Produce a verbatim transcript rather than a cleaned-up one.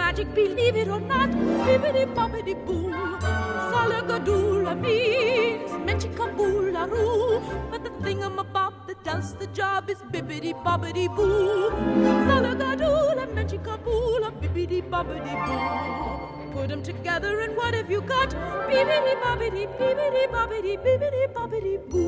magic, believe it or not. Bibbidi-bobbidi-boo. Salagadoola means menchikaboolaroo. But the thingamabob that does the job is bibbidi-bobbidi-boo. Salagadoola, menchikaboola, bibbidi-bobbidi-boo. Put them together and what have you got? Bibbidi-bobbidi, bibbidi-bobbidi, bibbidi-bobbidi-boo.